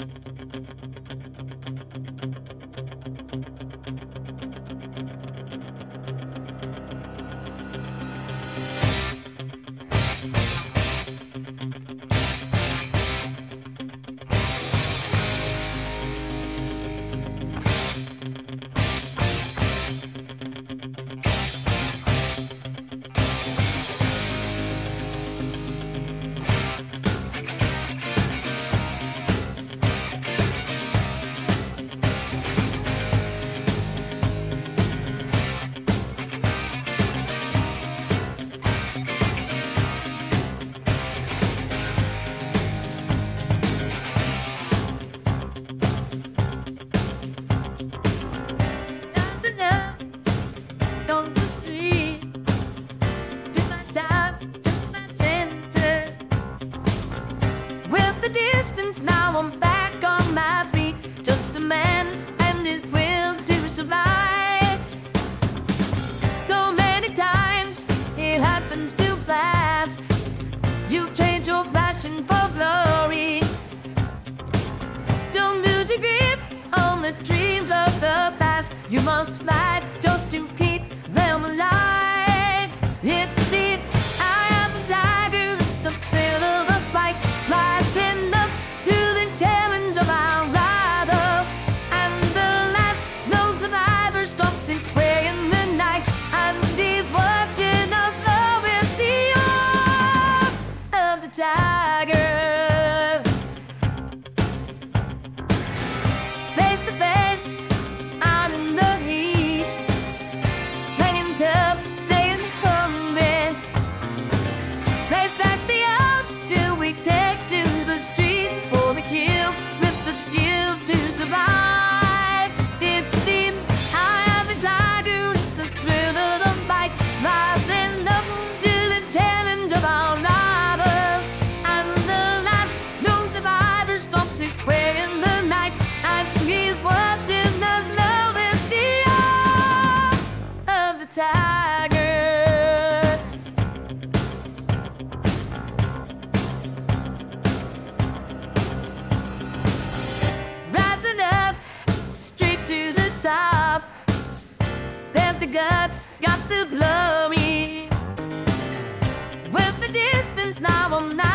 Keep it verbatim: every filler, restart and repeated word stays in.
Now I'm back on my feet, just a man and his will to survive. So many times it happens too fast. You change your passion for glory. Don't lose your grip on the dreams of the past. You must fly just to keep them alive. It's the eye of the tiger, it's the thrill of the fight, rising up to the challenge of our rival. And the last known survivor stalks his prey in the night, and he's watching us now with the eye of the tiger. Face to face, out in the heat, hanging tough, staying hungry. Place like the odds, do we take to the street for the kill, with the skill to survive? It's the eye of the tiger, it's the thrill of the fight, rising up to the challenge of our rival. And the last known survivor stalks his prey in the night, and he's watching us now with the eye of the tiger. Rising up, straight to the top. There's the guts, got the glory. With the distance, now I'm not